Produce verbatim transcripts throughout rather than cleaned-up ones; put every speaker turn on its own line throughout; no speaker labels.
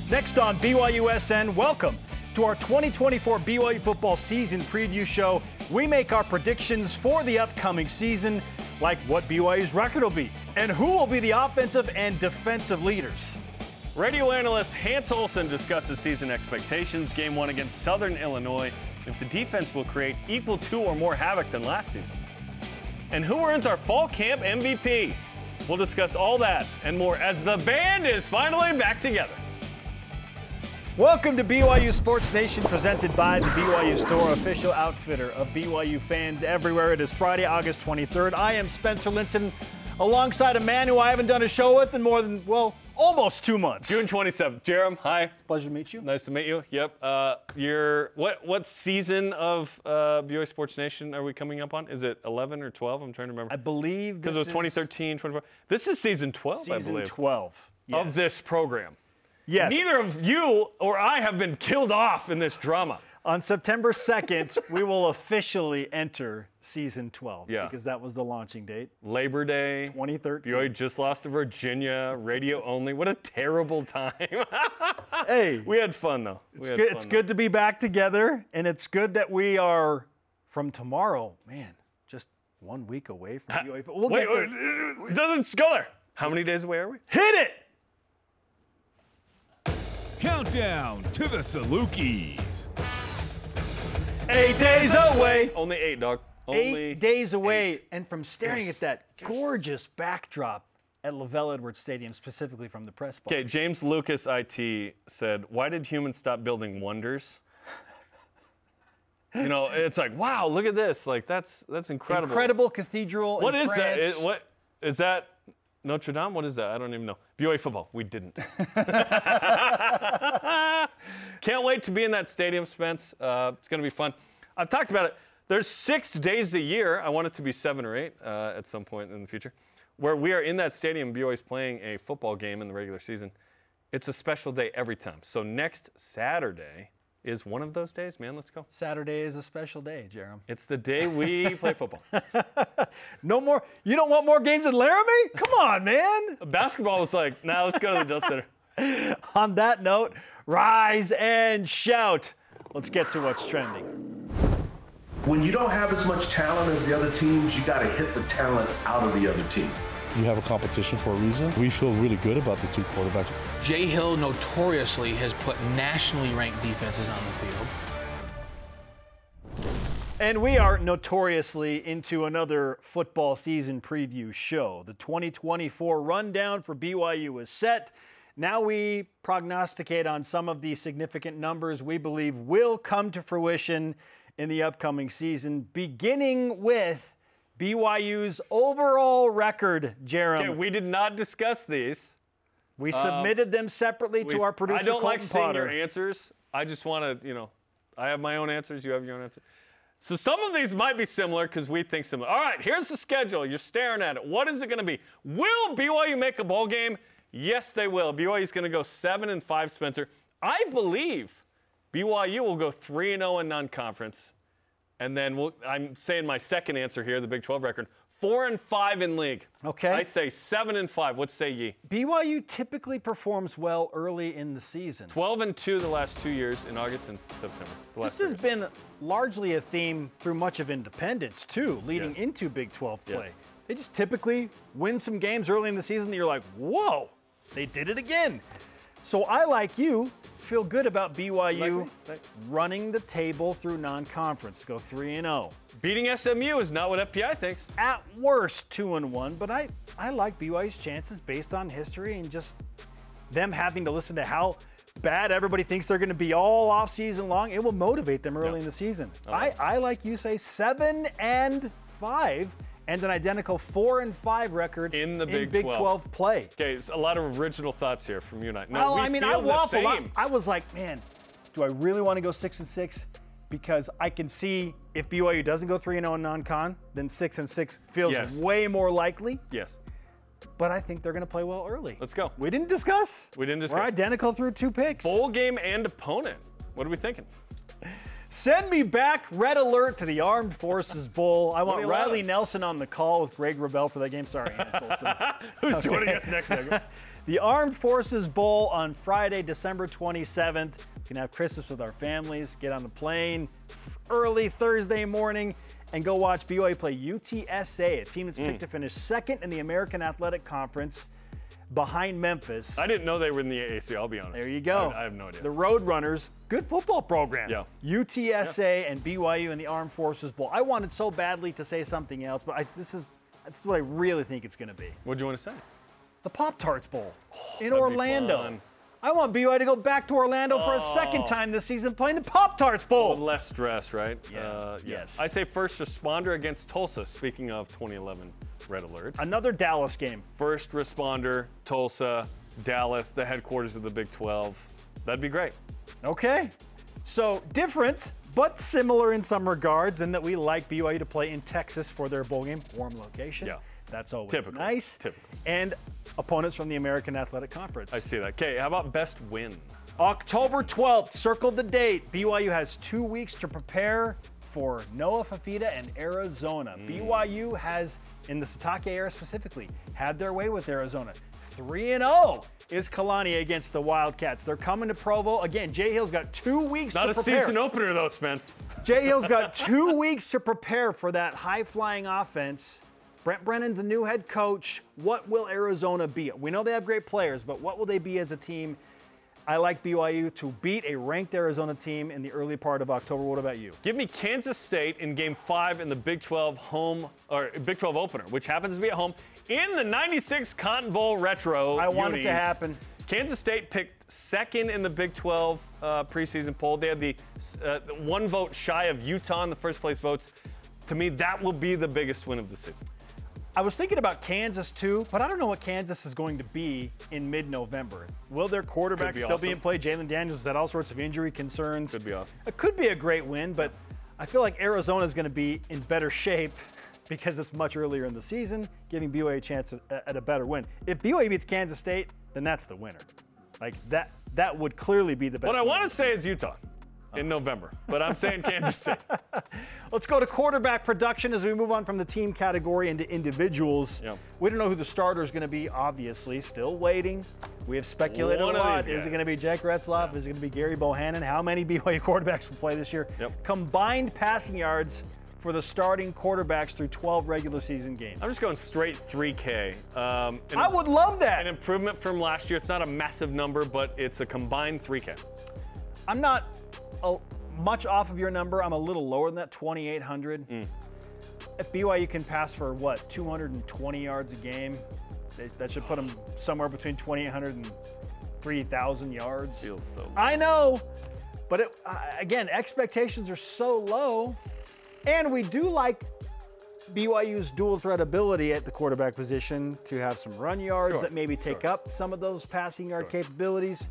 Next on B Y U S N, welcome to our twenty twenty-four B Y U football season preview show. We make our predictions for the upcoming season, like what B Y U's record will be and who will be the offensive and defensive leaders.
Radio analyst Hans Olsen discusses season expectations, game one against Southern Illinois, if the defense will create equal to or more havoc than last season. And who earns our fall camp M V P? We'll discuss all that and more as the band is finally back together.
Welcome to B Y U Sports Nation, presented by the B Y U Store, official outfitter of B Y U fans everywhere. It is Friday, August twenty-third. I am Spencer Linton, alongside a man who I haven't done a show with in more than, well, almost two months.
June twenty-seventh. Jerem, hi.
It's a pleasure to meet you.
Nice to meet you. Yep. Uh, you're, what what season of uh, B Y U Sports Nation are we coming up on? Is it eleven or twelve? I'm trying to remember.
I believe
because it was twenty thirteen, twenty-four. This is season twelve,
season
I believe.
Season twelve. Yes.
Of this program.
Yes.
Neither of you or I have been killed off in this drama.
On September second, we will officially enter season twelve.
Yeah.
Because that was the launching date.
Labor Day.
twenty thirteen.
B Y U just lost to Virginia. Radio only. What a terrible time.
Hey.
We had fun, though.
It's, good, it's good to be back together, and it's good that we are, from tomorrow, man, just one week away from B Y U. We'll
wait,
get
wait, it doesn't go there. How many days away are we?
Hit it!
Countdown to the Salukis.
Eight days away.
Only eight, dog. Only
eight days away.
Eight.
And from staring
Yes.
at that
Yes.
gorgeous backdrop at LaVelle Edwards Stadium, specifically from the press box.
Okay, James Lucas I T said, why did humans stop building wonders? You know, it's like, wow, look at this. Like, that's that's incredible.
Incredible cathedral
What
in
is
France.
that? Is, what, is that Notre Dame? What is that? I don't even know. B Y U football. We didn't. Can't wait to be in that stadium, Spence. Uh, it's going to be fun. I've talked about it. There's six days a year. I want it to be seven or eight uh, at some point in the future, where we are in that stadium. B Y U is playing a football game in the regular season. It's a special day every time. So next Saturday is one of those days, man. Let's go.
Saturday is a special day, Jerem.
It's the day we play football.
No more. You don't want more games in Laramie? Come on, man.
Basketball was like, nah, let's go to the Dell Center.
On that note, rise and shout. Let's get to what's trending.
When you don't have as much talent as the other teams, you got to hit the talent out of the other team.
You have a competition for a reason. We feel really good about the two quarterbacks.
Jay Hill notoriously has put nationally ranked defenses on the field.
And we are notoriously into another football season preview show. The twenty twenty-four rundown for B Y U is set. Now we prognosticate on some of the significant numbers we believe will come to fruition in the upcoming season, beginning with B Y U's overall record, Jerem.
Okay, we did not discuss these.
We submitted um, them separately to
we,
our producer,
I don't
Colton
like seeing
Potter.
your answers. I just want to, you know, I have my own answers. You have your own answers. So some of these might be similar because we think similar. All right, here's the schedule. You're staring at it. What is it going to be? Will B Y U make a bowl game? Yes, they will. B Y U is going to go seven and five, Spencer. I believe B Y U will go three and zero in non-conference, and then we'll, I'm saying my second answer here, the Big twelve record. Four and five in league.
Okay.
I say seven and five. What say ye?
B Y U typically performs well early in the season.
Twelve and two the last two years in August and September.
This has been largely a theme through much of independence too, leading
yes.
into Big twelve play.
Yes.
They just typically win some games early in the season that you're like, whoa, they did it again. So I, like you, feel good about B Y U
like
running the table through non-conference, go three and oh.
Beating S M U is not what F P I thinks.
At worst, two and one, but I, I like B Y U's chances based on history and just them having to listen to how bad everybody thinks they're going to be all off season long. It will motivate them early
Yeah.
in the season.
Okay.
I, I, like you say, seven and five and an identical four and five record
in the
in
Big,
Big
twelve.
twelve play.
Okay, a lot of original thoughts here from you and I. No,
well,
we
I mean,
feel
I
the
waffle. I,
same.
I was like, man, do I really want to go six and six? Because I can see if B Y U doesn't go three and zero in non-con, then six and six feels
Yes.
way more likely.
Yes.
But I think they're going to play well early.
Let's go.
We didn't discuss.
We didn't
We're
discuss.
identical through two picks.
Bowl game and opponent. What are we thinking?
Send me back, red alert to the Armed Forces Bowl. I want Riley
eleven.
Nelson on the call with Greg Wrubell for that game. Sorry, Hans Olsen.
Who's
Okay.
joining us next segment?
The Armed Forces Bowl on Friday, December twenty-seventh. We can have Christmas with our families, get on the plane early Thursday morning, and go watch B Y U play U T S A, a team that's picked to finish second in the American Athletic Conference behind Memphis.
I didn't know they were in the A A C, I'll be honest.
There you go.
I, I have no idea.
The Roadrunners, good football program.
Yeah.
U T S A and B Y U in the Armed Forces Bowl. I wanted so badly to say something else, but I, this is this is what I really think it's going to be.
What do you want to say?
The Pop-Tarts Bowl in
that'd be
Orlando.
fun.
I want B Y U to go back to Orlando for a second
Oh.
time this season playing the Pop-Tarts Bowl.
With less stress, right?
Yeah.
Uh,
Yes.
I say first responder against Tulsa, speaking of twenty eleven Red Alert.
Another Dallas game.
First responder, Tulsa, Dallas, the headquarters of the Big twelve. That'd be great.
Okay. So different, but similar in some regards in that we like B Y U to play in Texas for their bowl game. Warm location.
Yeah.
That's always
Typical.
nice.
Typical.
And opponents from the American Athletic Conference.
I see that. Okay, how about best win?
October twelfth, circle the date. B Y U has two weeks to prepare for Noah Fafita and Arizona.
Mm.
B Y U has, in the Satake era specifically, had their way with Arizona. three and oh is Kalani against the Wildcats. They're coming to Provo. Again, Jay Hill's got two weeks
Not
to
a
prepare.
season opener though, Spence.
Jay Hill's got two weeks to prepare for that high-flying offense. Brent Brennan's a new head coach. What will Arizona be? We know they have great players, but what will they be as a team? I like B Y U to beat a ranked Arizona team in the early part of October. What about you?
Give me Kansas State in Game Five in the Big twelve home or Big twelve opener, which happens to be at home in the ninety-six Cotton Bowl Retro.
I want it
unis.
to happen.
Kansas State picked second in the Big twelve uh, preseason poll. They had the uh, one vote shy of Utah in the first place votes. To me, that will be the biggest win of the season.
I was thinking about Kansas too, but I don't know what Kansas is going to be in mid-November. Will their quarterback
Could be
still
awesome.
be in play? Jalen Daniels has had all sorts of injury concerns.
Could be awesome.
It could be a great win, but I feel like Arizona is going to be in better shape because it's much earlier in the season, giving B Y U a chance at, at a better win. If B Y U beats Kansas State, then that's the winner. Like that, that would clearly be the best.
What I
win.
want to say is Utah in November, but I'm saying Kansas State.
Let's go to quarterback production as we move on from the team category into individuals.
Yep.
We don't know who the starter is going to be, obviously. Still waiting. We have speculated
One
a
of
lot.
these
Is it
guys.
going to be Jake Retzloff? Is it going to be Gary Bohannon? How many B Y U quarterbacks will play this year?
Yep.
Combined passing yards for the starting quarterbacks through twelve regular season games.
I'm just going straight three K. Um, an-
I would love that.
An improvement from last year. It's not a massive number, but it's a combined three K.
I'm not a, much off of your number. I'm a little lower than that, twenty-eight hundred.
Mm.
If B Y U can pass for, what, two hundred twenty yards a game, they, that should put them somewhere between twenty-eight hundred and three thousand yards.
Feels so.
I know, but it, uh, again, expectations are so low, and we do like B Y U's dual threat ability at the quarterback position to have some run yards
Sure,
that maybe take
sure.
up some of those passing yard
Sure.
capabilities.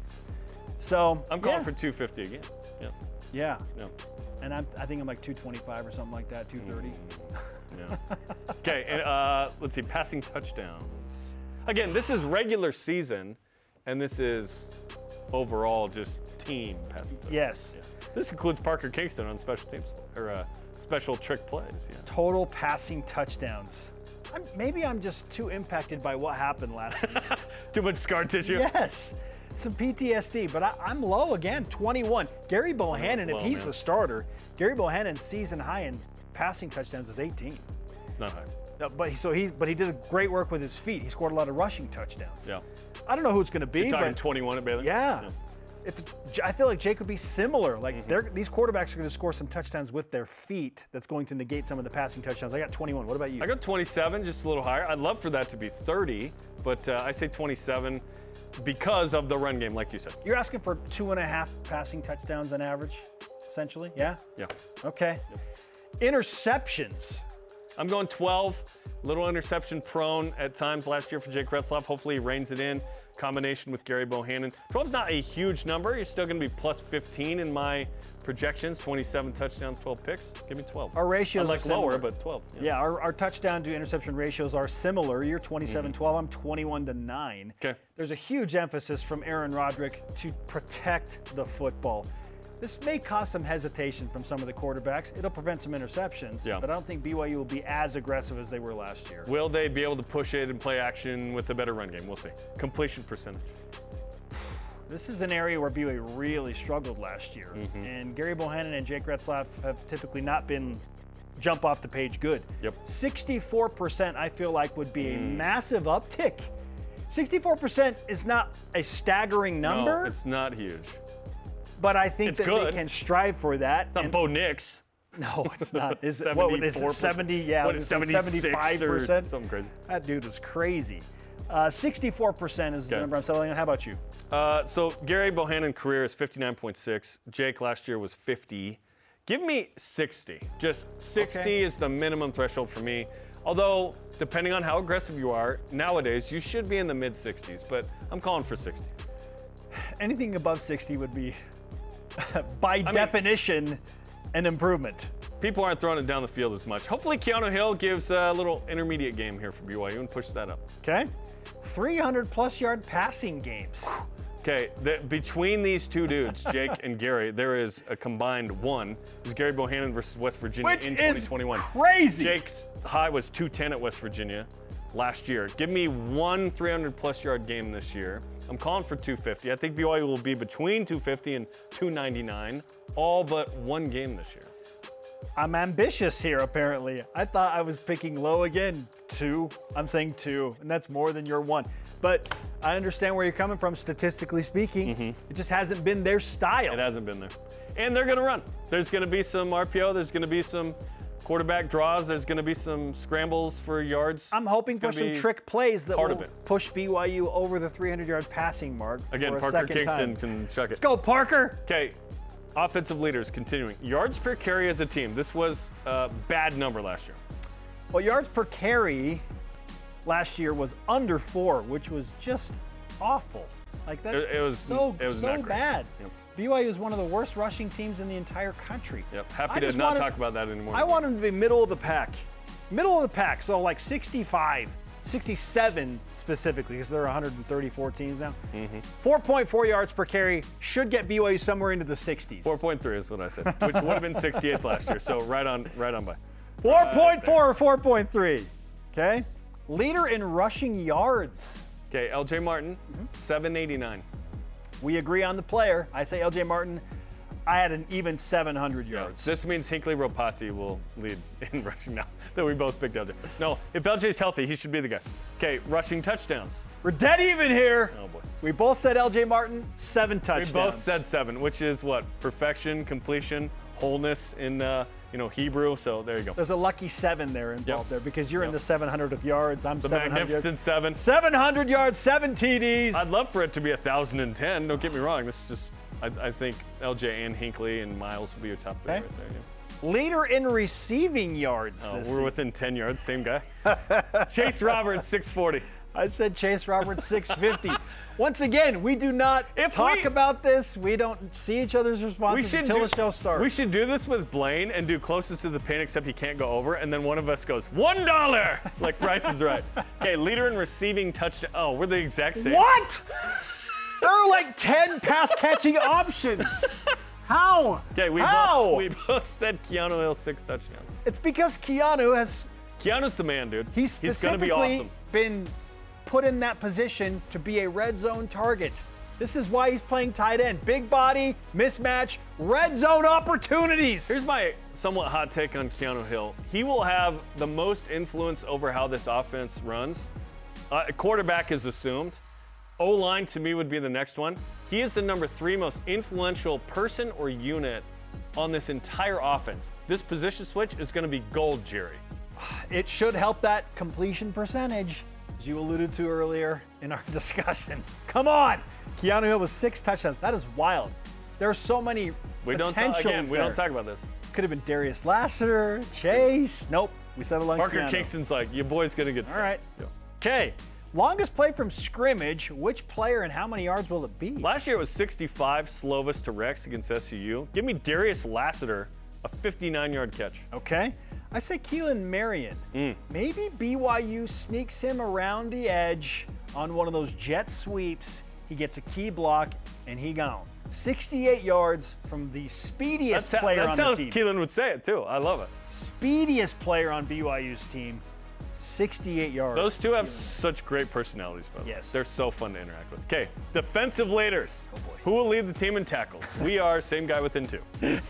So
I'm calling
yeah.
for two fifty again. Yeah.
Yeah,
No.
and I'm, I think I'm like two twenty-five or something like that, two thirty.
Yeah. Okay, and uh, let's see, passing touchdowns. Again, this is regular season, and this is overall just team passing touchdowns.
Yes.
Yeah. This includes Parker Kingston on special teams, or uh, special trick plays. Yeah.
Total passing touchdowns. I'm, maybe I'm just too impacted by what happened last season.
Too much scar tissue.
Yes, some P T S D, but I, I'm low again, twenty-one. Gary Bohannon,
low,
if he's
man.
the starter, Gary Bohannon's season high in passing touchdowns is eighteen.
It's not high.
No, but he, so he, but he did great work with his feet. He scored a lot of rushing touchdowns.
Yeah.
I don't know who it's going to be,
You're talking
but
twenty-one at Baylor?
yeah. If it's, I feel like Jake would be similar. Like
Mm-hmm.
they're, these quarterbacks are going to score some touchdowns with their feet. That's going to negate some of the passing touchdowns. I got twenty-one. What about you?
I got twenty-seven, just a little higher. I'd love for that to be thirty, but uh, I say twenty-seven because of the run game, like you said.
You're asking for two and a half passing touchdowns on average, essentially. Yeah.
Yeah.
Okay. Interceptions.
I'm going twelve. Little interception prone at times last year for Jake Retzloff. Hopefully he reins it in. Combination with Gary Bohannon. twelve is not a huge number. You're still going to be plus fifteen in my projections. twenty-seven touchdowns, twelve picks. Give me twelve.
Our ratios
I
are
like
similar.
lower, but twelve.
Yeah, our, our touchdown to interception ratios are similar. You're twenty-seven twelve, I'm twenty-one to nine.
Okay.
There's a huge emphasis from Aaron Roderick to protect the football. This may cause some hesitation from some of the quarterbacks. It'll prevent some interceptions,
Yeah.
but I don't think B Y U will be as aggressive as they were last year.
Will they be able to push it and play action with a better run game? We'll see. Completion percentage.
This is an area where B Y U really struggled last year,
Mm-hmm.
and Gary Bohannon and Jake Retzlaff have typically not been jump off the page good.
Yep.
sixty-four percent I feel like would be a
Mm.
massive uptick. sixty-four percent is not a staggering number,
No, it's not huge.
but I think
it's
that
good.
they can strive for that.
It's not
and-
Bo Nix.
No, it's not. Is it, what is it, seventy? Yeah,
what
I
is
was gonna say
seventy-six
seventy-five
or
percent?
something crazy?
That dude was crazy. Uh, sixty-four percent is the
Okay.
number I'm settling on. How about you?
Uh, so Gary Bohannon career is fifty-nine point six. Jake last year was fifty. Give me sixty. Just sixty
Okay.
is the minimum threshold for me. Although, depending on how aggressive you are, nowadays you should be in the mid sixties, but I'm calling for sixty.
Anything above sixty would be, by
mean-
definition, an improvement.
People aren't throwing it down the field as much. Hopefully Keanu Hill gives a little intermediate game here for B Y U and pushes that up.
Okay? three hundred plus yard passing games.
Okay, the, between these two dudes, Jake and Gary, there is a combined one. It was Gary Bohannon versus West Virginia
Which
in
is
twenty twenty-one.
crazy.
Jake's high was two ten at West Virginia last year. Give me one three hundred plus yard game this year. I'm calling for two fifty. I think B Y U will be between two fifty and two ninety-nine, all but one game this year.
I'm ambitious here, apparently. I thought I was picking low again. Two. I'm saying two, and that's more than your one. But I understand where you're coming from, statistically speaking. It just hasn't been their style.
It hasn't been there. And they're going to run. There's going to be some R P O. There's going to be some quarterback draws. There's going to be some scrambles for yards.
I'm hoping
It's
for
gonna
some
be
trick plays that
part
will
of it.
push B Y U over the three hundred yard passing mark.
Again,
for a
Parker
second
Kingston
time.
can chuck it.
Let's go, Parker.
Okay, offensive leaders continuing. Yards per carry as a team. This was a bad number last year.
Well, yards per carry last year was under four, which was just awful. Like that.
It- it was-
so
it was
so
not great.
bad.
Yep.
B Y U is one of the worst rushing teams in the entire country.
Yep,
I
happy to
just
not
wanted-
talk about that anymore.
I want them to be middle of the pack. Middle of the pack, so like sixty-five, sixty-seven specifically, because there are one hundred thirty-four teams now.
Mm-hmm.
four point four yards per carry should get B Y U somewhere into the sixties.
four point three is what I said, which would have been sixty-eighth last year. So right on, right on by.
four point four or four point three. Okay? Leader in rushing yards.
Okay, L J Martin, seven eighty-nine.
We agree on the player. I say L J Martin. I had an even seven hundred yards.
This means Hinckley Ropati will lead in rushing now that we both picked L J. No, if L J's healthy, he should be the guy. Okay, rushing touchdowns.
We're dead even here.
Oh boy.
We both said L J Martin, seven touchdowns.
We both said seven, which is what? Perfection, completion, wholeness in uh, you know Hebrew. So there you go.
There's a lucky seven there involved
Yep.
there because you're in
Yep.
the seven hundredth yards. I'm
The
seven hundred yards.
magnificent seven.
seven hundred yards, seven T Ds.
I'd love for it to be one thousand ten. Don't get me wrong. This is just, I, I think L J and Hinckley and Miles will be your top three
Okay.
right there. Yeah.
Leader in receiving yards.
Oh,
this
we're
season.
within ten yards. Same guy. Chase Roberts, six forty.
I said Chase Roberts, six fifty. Once again, we do not
If
talk
we-
about this. We don't see each other's
We
responses
should
until
do,
the show starts.
We should do this with Blaine and do closest to the pin, except he can't go over, and then one of us goes one dollar, like Price is Right. Okay, leader in receiving touchdown. Oh, we're the exact same.
What? There are like ten pass catching options. How?
Okay, we
How?
both we both said Keanu Hill six touchdowns.
It's because Keanu has
Keanu's the man, dude.
he's
He's gonna be
specifically
awesome.
been put in that position to be a red zone target. This is why he's playing tight end. Big body, mismatch, red zone opportunities.
Here's my somewhat hot take on Keanu Hill. He will have the most influence over how this offense runs. Uh, quarterback is assumed. O-line to me would be the next one. He is the number three most influential person or unit on this entire offense. This position switch is going to be gold, Jerry.
It should help that completion percentage, as you alluded to earlier in our discussion. Come on. Keanu Hill with six touchdowns. That is wild. There are so many
We don't talk,
potentials
again. We
there.
don't talk about this.
Could have been Darius Lassiter, Chase. Nope. We settled on
Parker
Keanu.
Kingston's like, your boy's going to get
All
sick.
right.
Yeah.
Okay. Longest play from scrimmage. Which player and how many yards will it be?
Last year it was sixty-five Slovis to Rex against S U U. Give me Darius Lassiter, a fifty-nine yard catch.
Okay. I say Keelan Marion.
Mm.
Maybe B Y U sneaks him around the edge on one of those jet sweeps. He gets a key block and he gone. sixty-eight yards from the speediest
That's,
player
that's
on
how
the team.
Keelan would say it, too. I love it.
Speediest player on B Y U's team, sixty-eight yards.
Those two have such great personalities, by the way.
Yes.
They're so fun to interact with. Okay, defensive leaders.
Oh, boy.
Who will lead the team in tackles? We are, same guy within two.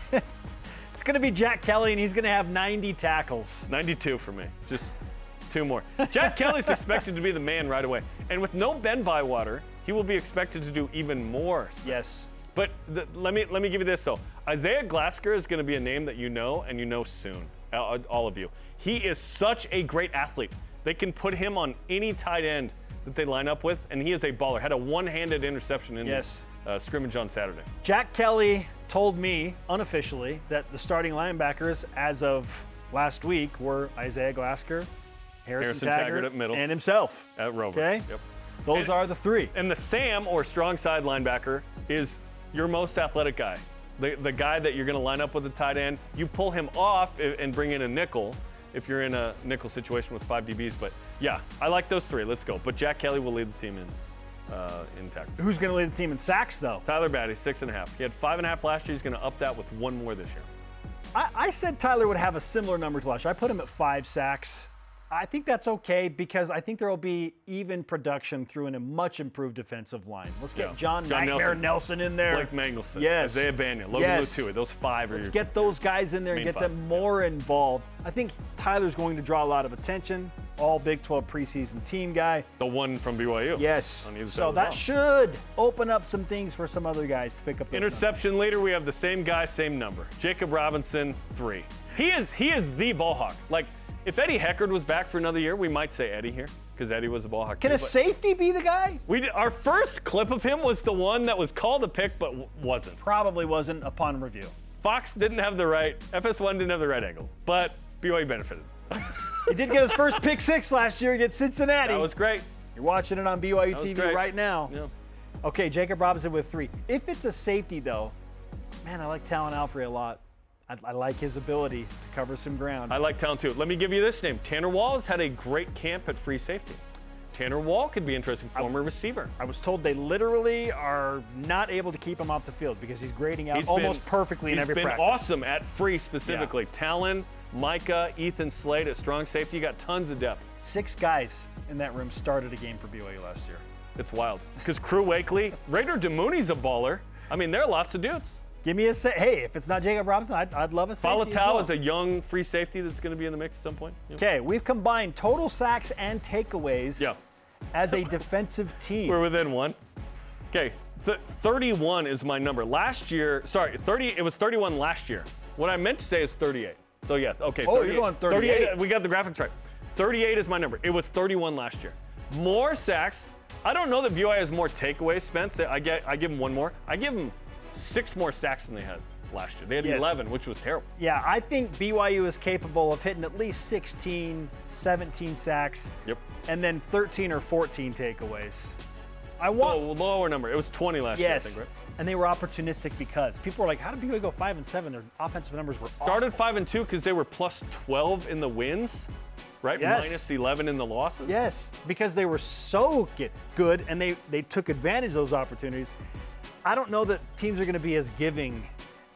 It's going to be Jack Kelly, and he's going to have ninety tackles.
ninety-two for me. Just two more. Jack Kelly's expected to be the man right away. And with no Ben Bywater, he will be expected to do even more.
Yes.
But the, let me let me give you this, though. Isaiah Glasker is going to be a name that you know, and you know soon, all, all of you. He is such a great athlete. They can put him on any tight end that they line up with, and he is a baller. Had a one-handed interception in
Yes.
the uh, scrimmage on Saturday.
Jack Kelly told me unofficially that the starting linebackers as of last week were Isaiah Glasker, Harrison,
Harrison Taggart at middle.
and himself.
At Rover.
Okay?
Yep.
Those
And-
are the three.
And the Sam, or strong side linebacker, is your most athletic guy. The, the guy that you're going to line up with the tight end. You pull him off i- and bring in a nickel if you're in a nickel situation with five D Bs. But yeah, I like those three. Let's go. But Jack Kelly will lead the team in, uh, in tackles.
Who's going to lead the team in sacks, though?
Tyler Batty, six and a half. He had five and a half last year. He's going to up that with one more this year.
I, I said Tyler would have a similar number to last year. I put him at five sacks. I think that's okay because I think there will be even production through in a much improved defensive line. Let's get
Yeah.
John,
John
Nightmare
Nelson.
Nelson in there.
Blake Mangelson,
Yes.
Isaiah Banya, Logan
Yes.
Lutui. Those five are
Let's
your
get those guys in there and
main
get
five.
them more involved. I think Tyler's going to draw a lot of attention. All Big twelve preseason team guy.
the one from B Y U.
Yes.
On either side
So
of the
that
ball.
should open up some things for some other guys to pick up. those
Interception leader, we have the same guy, same number. Jacob Robinson, three. He is he is the ball hawk. Like, if Eddie Heckard was back for another year, we might say Eddie here, because Eddie was a ball hawk.
Can
too,
a
but
safety be the guy?
we did, our first clip of him was the one that was called a pick, but w- wasn't.
Probably wasn't upon review.
Fox didn't have the right, F S one didn't have the right angle, but B Y U benefited.
He did get his first pick six last year against Cincinnati.
That was great.
You're watching it on B Y U
That was
T V
great.
right now.
Yeah.
Okay, Jacob Robinson with three. If it's a safety, though, man, I like Talon Alfrey a lot. I, I like his ability to cover some ground.
I like talent too. Let me give you this name. Tanner Walls had a great camp at free safety. Tanner Wall could be interesting, former receiver.
I was told they literally are not able to keep him off the field because he's grading out
He's
almost
been-
perfectly in
he's
every
been
practice.
awesome at free specifically. Talon, Micah, Ethan Slade at strong safety. You got tons of depth.
Six guys in that room started a game for B Y U last year.
It's wild. Because Crew Wakely, Raider DeMooney's a baller. I mean, there are lots of dudes.
Give me a sa- hey, if it's not Jacob Robinson, I'd, I'd love a safety. as
Falatau
well.
is a young free safety that's going to be in the mix at some point. Yep.
Okay, we've combined total sacks and takeaways
Yeah.
as a defensive team.
We're within one. Okay, th- thirty-one is my number. Last year, sorry, thirty. It was thirty-one last year. What I meant to say is thirty-eight. So yeah, okay.
Oh, you're
thirty-eight.
going thirty-eight.
We got the graphics right. thirty-eight is my number. It was thirty-one last year. More sacks. I don't know that B Y U has more takeaways, Spence. I get. I give them one more. I give them six more sacks than they had last year. They had
Yes.
eleven, which was terrible.
Yeah, I think B Y U is capable of hitting at least sixteen, seventeen sacks
Yep.
and then thirteen or fourteen takeaways. I
So
want
lower number. It was twenty last
yes,
year, I think, right?
and they were opportunistic because people were like, "How did B Y U go five and seven? Their offensive numbers were
Started five and two because they were plus twelve in the wins, right?
Yes.
Minus eleven in the losses.
Yes, because they were so get good and they, they took advantage of those opportunities. I don't know that teams are going to be as giving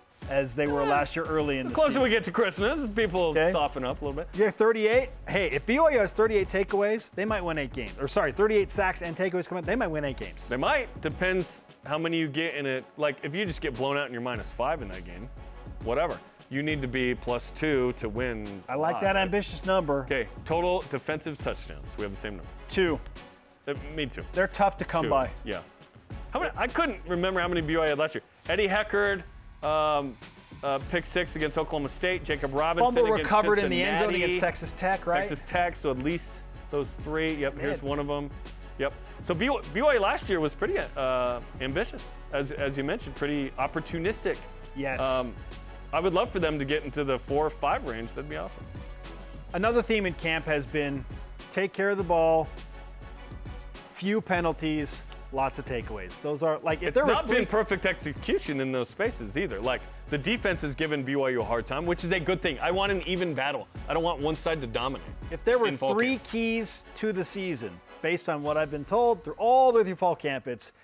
as they were last year early in the
The closer
season.
we get to Christmas, people
Okay.
soften up a little bit.
Yeah, thirty-eight. Hey, if B Y U has thirty-eight takeaways, they might win eight games. Or sorry, thirty-eight sacks and takeaways come in, they might win eight games.
They might. Depends how many you get in it. Like, if you just get blown out and you're minus five in that game, whatever. You need to be plus two to win.
I like
five.
that ambitious number.
Okay, total defensive touchdowns. We have the same number.
Two.
Uh, me too.
They're tough to come
Two.
by.
Yeah. How many? I couldn't remember how many B Y U had last year. Eddie Heckard, um, uh, pick six against Oklahoma State. Jacob Robinson
Fumble
against
recovered in the end zone
Cincinnati.
against Texas Tech, right?
Texas Tech, so at least those three. Yep, here's
Man.
one of them. Yep. So B Y U last year was pretty uh, ambitious, as as you mentioned, pretty opportunistic.
Yes.
Um, I would love for them to get into the four or five range. That'd be awesome.
Another theme in camp has been take care of the ball, few penalties, lots of takeaways. Those are like if
It's
there were
not
three,
been perfect execution in those spaces either. Like, the defense has given B Y U a hard time, which is a good thing. I want an even battle. I don't want one side to dominate.
if there were
in fall
three
camp.
keys to the season, based on what I've been told through all the way through fall camp, it's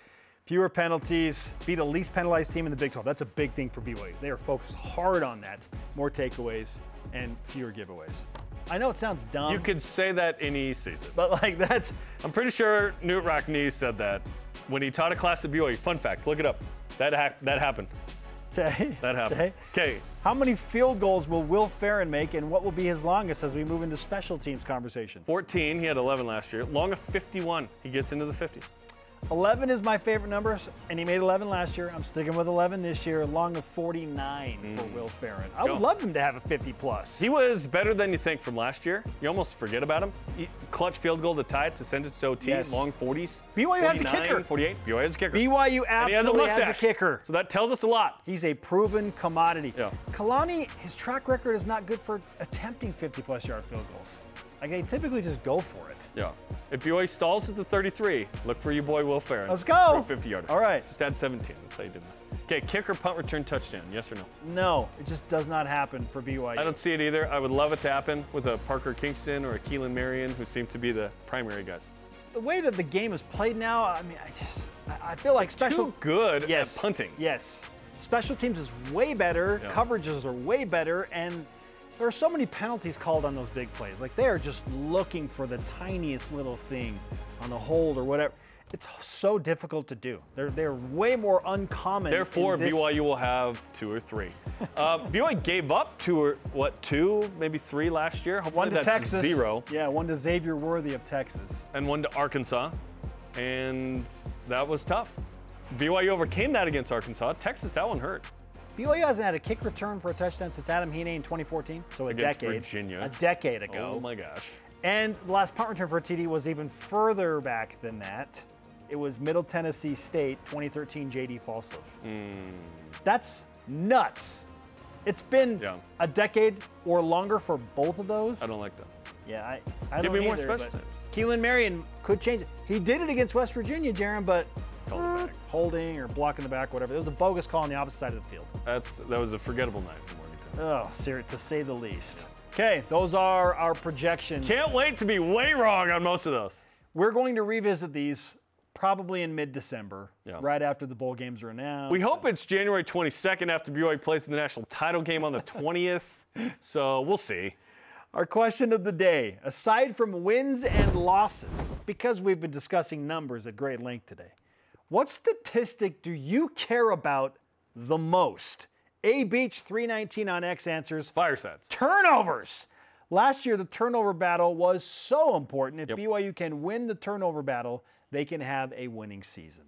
Fewer penalties, be the least penalized team in the Big twelve. That's a big thing for B Y U. They are focused hard on that. More takeaways and fewer giveaways. I know it sounds dumb.
You could say that any season.
But like that's.
I'm pretty sure Newt Rockne said that when he taught a class at B Y U. Fun fact, look it up. That ha- that happened.
Okay.
That happened. Okay.
How many field goals will Will Ferrin make, and what will be his longest as we move into special teams conversation?
fourteen. He had eleven last year. Long of fifty-one. He gets into the fifties.
eleven is my favorite number, and he made eleven last year. I'm sticking with eleven this year. Long of forty-nine mm. for Will Ferrin. I would
Go.
love him to have a fifty plus.
He was better than you think from last year. You almost forget about him. He, clutch field goal to tie it to send it to O T.
Yes.
Long forties.
B Y U has a kicker.
forty-eight. B Y U has a kicker.
B Y U absolutely
and he has a,
has a kicker.
So that tells us a lot.
He's a proven commodity.
Yeah.
Kalani, his track record is not good for attempting fifty plus yard field goals. Like they typically just go for it.
Yeah. If B Y U stalls at the thirty-three, look for your boy Will Ferrin.
Let's go.
fifty yarder.
All right.
Just add seventeen. That's how you did that. Okay, kicker, punt, return, touchdown. Yes or no?
No, it just does not happen for B Y U.
I don't see it either. I would love it to happen with a Parker Kingston or a Keelan Marion, who seem to be the primary guys.
The way that the game is played now, I mean, I just, I feel like special.
Too good
yes,
at punting.
Yes. Special teams is way better.
Yeah.
Coverages are way better, and there are so many penalties called on those big plays. Like they are just looking for the tiniest little thing on the hold or whatever. It's so difficult to do. They're they're way more uncommon.
Therefore,
in this.
B Y U will have two or three. uh, B Y U gave up two or what two, maybe three last year. Hopefully
One to
that's
Texas.
zero.
Yeah, one to Xavier Worthy of Texas.
And one to Arkansas, and that was tough. B Y U overcame that against Arkansas. Texas, that one hurt.
B Y U hasn't had a kick return for a touchdown since Adam Heaney in twenty fourteen, so a
Against
decade.
Virginia.
A decade ago.
Oh my gosh.
And the last punt return for a T D was even further back than that. It was Middle Tennessee State, twenty thirteen J D Falsliff.
Mm.
That's nuts. It's been
Yeah.
a decade or longer for both of those.
I don't like that.
Yeah, I, I
Give
don't
me more
either,
special
but
teams.
Keelan Marion could change it. He did it against West Virginia, Jaron, but
Called it back.
holding or blocking the back, whatever. It was a bogus call on the opposite side of the field.
That's that was a forgettable night in Morgantown.
Oh, ser- to say the least. Okay, those are our projections.
Can't wait to be way wrong on most of those.
We're going to revisit these probably in mid-December,
Yeah.
right after the bowl games are announced.
We hope it's January twenty-second after B Y U plays the national title game on the twentieth. So we'll see.
Our question of the day, aside from wins and losses, because we've been discussing numbers at great length today, what statistic do you care about the most? A Beach three nineteen on X answers.
Firesides.
Turnovers. Last year, the turnover battle was so important. If
Yep.
B Y U can win the turnover battle, they can have a winning season.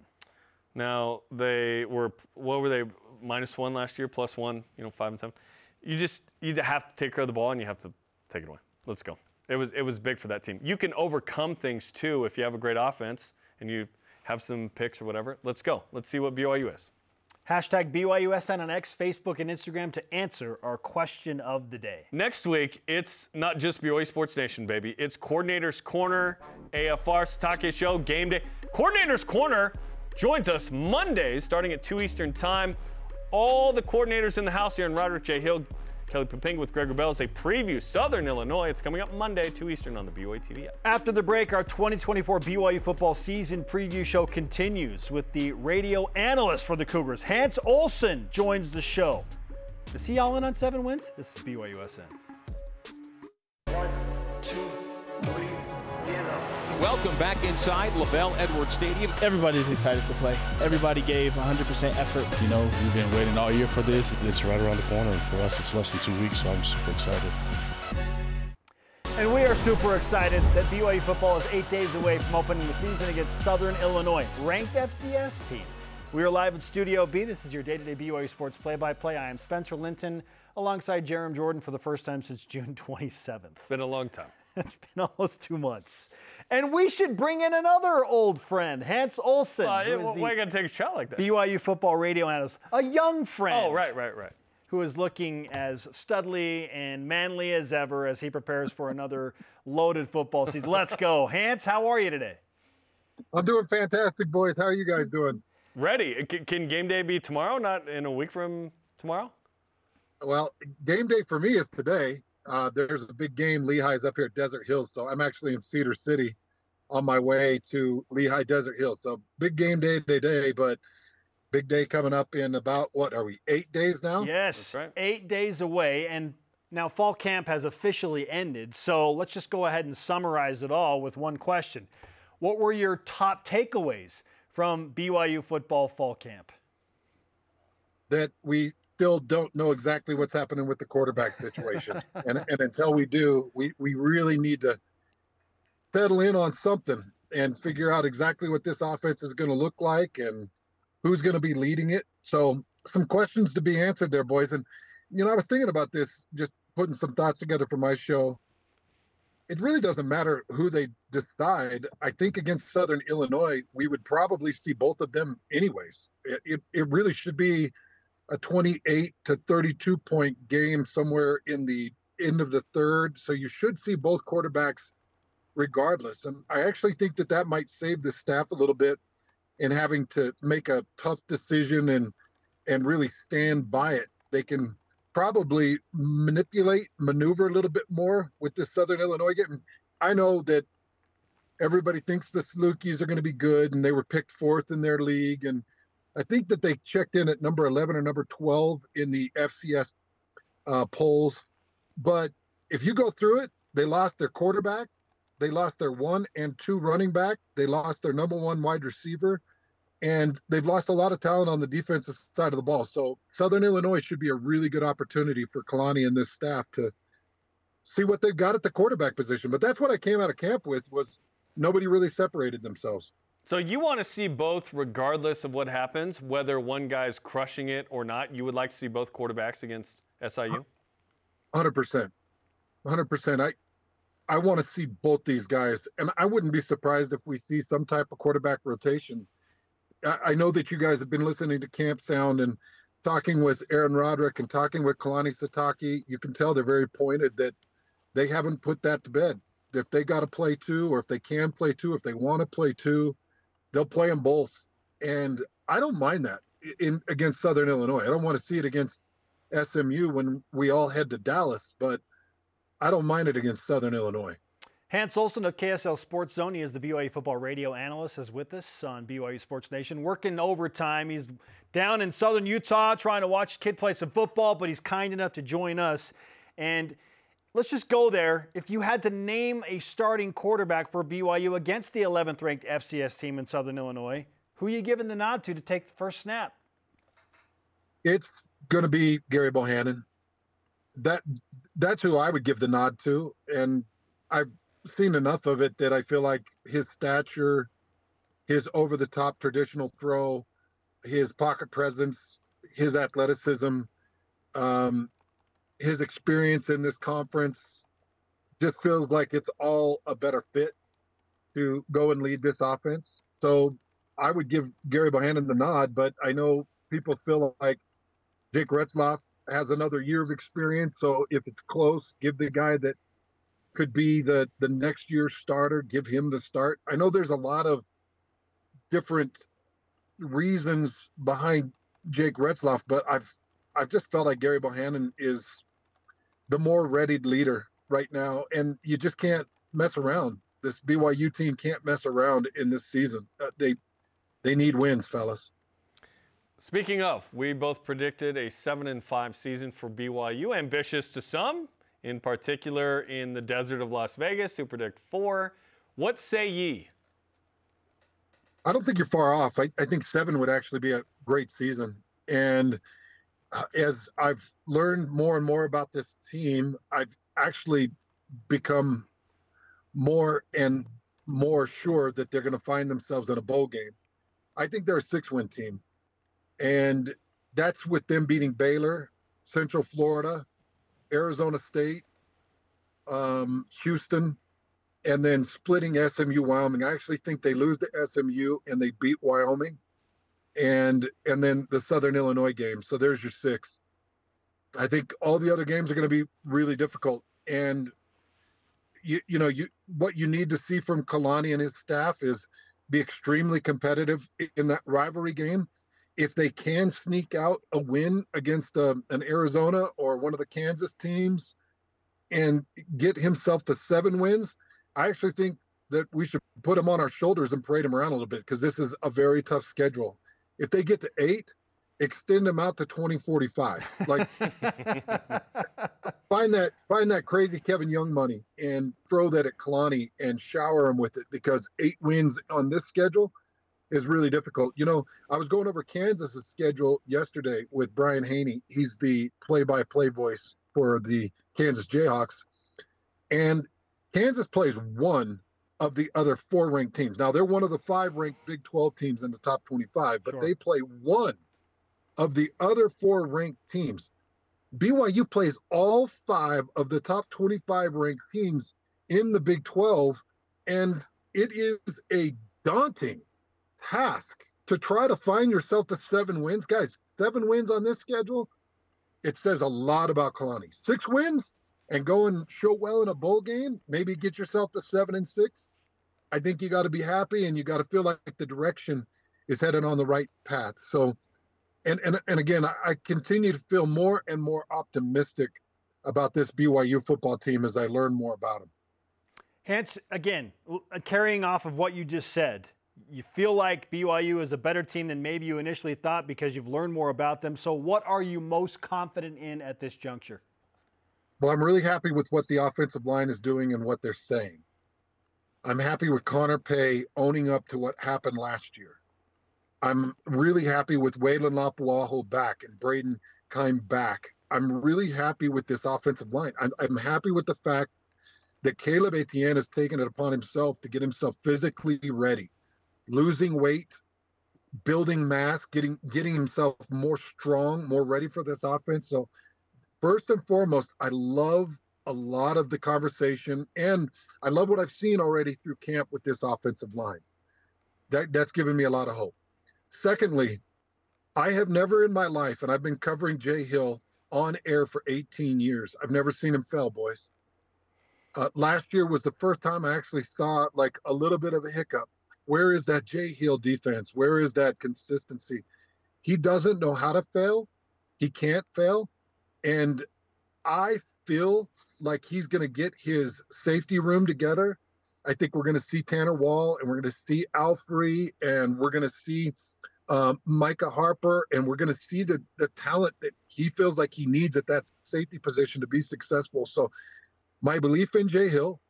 Now they were what were they minus one last year, plus one, you know, five and seven. You just you have to take care of the ball and you have to take it away. Let's go. It was it was big for that team. You can overcome things too if you have a great offense and you have some picks or whatever. Let's go. Let's see what B Y U is.
Hashtag B Y U S N on X, Facebook, and Instagram to answer our question of the day.
Next week, it's not just B Y U Sports Nation, baby. It's Coordinator's Corner, A F R, Satake Show, Game Day. Coordinator's Corner joins us Mondays starting at two Eastern Time. All the coordinators in the house here in Roderick J. Hill, Kelly Papinga with Greg Wrubell as they preview Southern Illinois. It's coming up Monday, two Eastern on the B Y U T V app.
After the break, our twenty twenty-four B Y U football season preview show continues with the radio analyst for the Cougars. Hans Olsen joins the show. Is he all in on seven wins? This is B Y U S N.
One, two, three, get up.
Welcome back inside LaBelle Edwards Stadium.
Everybody's excited to play. Everybody gave one hundred percent effort.
You know, we've been waiting all year for this. It's right around the corner. For us, it's less than two weeks, so I'm super excited.
And we are super excited that B Y U football is eight days away from opening the season against Southern Illinois, ranked F C S team. We are live in Studio B. This is your day-to-day B Y U sports play-by-play. I am Spencer Linton alongside Jerem Jordan for the first time since June twenty-seventh.
Been a long time.
It's been almost two months. And we should bring in another old friend, Hans Olsen,
Uh,
who
yeah,
is
well,
the
why you gotta take a shot like that?
B Y U football radio analyst, a young friend.
Oh, right, right, right.
Who is looking as studly and manly as ever as he prepares for another loaded football season. Let's go. Hans, how are you today?
I'm doing fantastic, boys. How are you guys doing?
Ready. Can, can game day be tomorrow, not in a week from tomorrow?
Well, game day for me is today. Uh, there's a big game. Lehigh's up here at Desert Hills, so I'm actually in Cedar City. on my way to Lehigh Desert Hills. So big game day today, but big day coming up in about, what are we, eight days now?
Yes,
That's right.
Eight days away. And now fall camp has officially ended. So let's just go ahead and summarize it all with one question. What were your top takeaways from B Y U football fall camp?
That we still don't know exactly what's happening with the quarterback situation. and, and until we do, we, we really need to settle in on something and figure out exactly what this offense is going to look like and who's going to be leading it. So some questions to be answered there, boys. And, you know, I was thinking about this, just putting some thoughts together for my show. It really doesn't matter who they decide. I think against Southern Illinois, we would probably see both of them anyways. It, it, it really should be a twenty-eight to thirty-two point game somewhere in the end of the third. So you should see both quarterbacks regardless. And I actually think that that might save the staff a little bit in having to make a tough decision and, and really stand by it. They can probably manipulate, maneuver a little bit more with this Southern Illinois game. I know that everybody thinks the Salukis are going to be good and they were picked fourth in their league. And I think that they checked in at number eleven or number twelve in the F C S uh, polls. But if you go through it, they lost their quarterback. They lost their one and two running back. They lost their number one wide receiver. And they've lost a lot of talent on the defensive side of the ball. So Southern Illinois should be a really good opportunity for Kalani and this staff to see what they've got at the quarterback position. But that's what I came out of camp with, was nobody really separated themselves.
So you want to see both regardless of what happens, whether one guy's crushing it or not? You would like to see both quarterbacks against S I U?
one hundred percent. one hundred percent. I, I want to see both these guys. And I wouldn't be surprised if we see some type of quarterback rotation. I, I know that you guys have been listening to Camp Sound and talking with Aaron Roderick and talking with Kalani Sitake. You can tell they're very pointed that they haven't put that to bed. If they got to play two, or if they can play two, if they want to play two, they'll play them both. And I don't mind that in against Southern Illinois. I don't want to see it against S M U when we all head to Dallas, but I don't mind it against Southern Illinois.
Hans Olsen of K S L Sports Zone, he is the B Y U football radio analyst, is with us on B Y U Sports Nation, working overtime. He's down in southern Utah trying to watch a kid play some football, but he's kind enough to join us. And let's just go there. If you had to name a starting quarterback for B Y U against the eleventh ranked F C S team in Southern Illinois, who are you giving the nod to to take the first snap?
It's going to be Gary Bohannon. That that's who I would give the nod to. And I've seen enough of it that I feel like his stature, his over-the-top traditional throw, his pocket presence, his athleticism, um, his experience in this conference just feels like it's all a better fit to go and lead this offense. So I would give Gary Bohannon the nod, but I know people feel like Jake Retzlaff has another year of experience. So if it's close, give the guy that could be the, the next year's starter, give him the start. I know there's a lot of different reasons behind Jake Retzlaff, but I've I've just felt like Gary Bohannon is the more readied leader right now, and you just can't mess around. This B Y U team can't mess around in this season. Uh, they they need wins, fellas.
Speaking of, we both predicted a seven and five season for B Y U. Ambitious to some, in particular in the desert of Las Vegas, who predict four. What say ye?
I don't think you're far off. I, I think seven would actually be a great season. And uh, as I've learned more and more about this team, I've actually become more and more sure that they're going to find themselves in a bowl game. I think they're a six-win team. And that's with them beating Baylor, Central Florida, Arizona State, um, Houston, and then splitting S M U, Wyoming. I actually think they lose to S M U and they beat Wyoming, and and then the Southern Illinois game. So there's your six. I think all the other games are going to be really difficult. And you you know you what you need to see from Kalani and his staff is be extremely competitive in that rivalry game. If they can sneak out a win against a, an Arizona or one of the Kansas teams and get himself to seven wins, I actually think that we should put them on our shoulders and parade them around a little bit because this is a very tough schedule. If they get to eight, extend them out to twenty forty-five. Like find that find that crazy Kevin Young money and throw that at Kalani and shower him with it because eight wins on this schedule is really difficult. You know, I was going over Kansas's schedule yesterday with Brian Haney. He's the play-by-play voice for the Kansas Jayhawks. And Kansas plays one of the other four ranked teams. Now, they're one of the five ranked Big twelve teams in the top twenty-five, but sure. They play one of the other four ranked teams. B Y U plays all five of the top twenty-five ranked teams in the Big twelve, and it is a daunting task to try to find yourself to seven wins. Guys, seven wins on this schedule, it says a lot about Kalani. Six wins and go and show well in a bowl game, maybe get yourself to seven and six. I think you got to be happy and you got to feel like the direction is headed on the right path. So, and and, and again, I, I continue to feel more and more optimistic about this B Y U football team as I learn more about them.
Hans, again, carrying off of what you just said, you feel like B Y U is a better team than maybe you initially thought because you've learned more about them. So what are you most confident in at this juncture?
Well, I'm really happy with what the offensive line is doing and what they're saying. I'm happy with Connor Pay owning up to what happened last year. I'm really happy with Waylon Lapuaho back and Braden Keim back. I'm really happy with this offensive line. I'm, I'm happy with the fact that Caleb Etienne has taken it upon himself to get himself physically ready, losing weight, building mass, getting getting himself more strong, more ready for this offense. So first and foremost, I love a lot of the conversation, and I love what I've seen already through camp with this offensive line. That that's given me a lot of hope. Secondly, I have never in my life, and I've been covering Jay Hill on air for eighteen years, I've never seen him fail, boys. Uh, last year was the first time I actually saw like a little bit of a hiccup. Where is that Jay Hill defense? Where is that consistency? He doesn't know how to fail. He can't fail. And I feel like he's going to get his safety room together. I think we're going to see Tanner Wall, and we're going to see Alfrey, and we're going to see um, Micah Harper, and we're going to see the, the talent that he feels like he needs at that safety position to be successful. So my belief in Jay Hill,